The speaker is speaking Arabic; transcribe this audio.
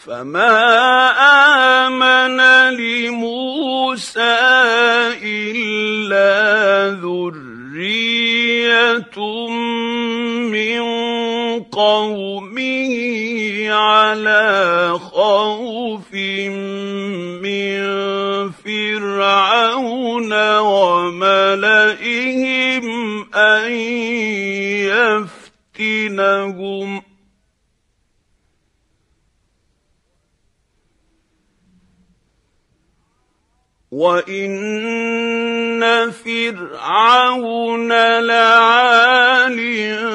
فما آمن لموسى إلا ذرية من قومه على خوف من فرعون وملئهم أن يفتنهم وَإِنَّ فِرْعَوْنَ لَعَالٍ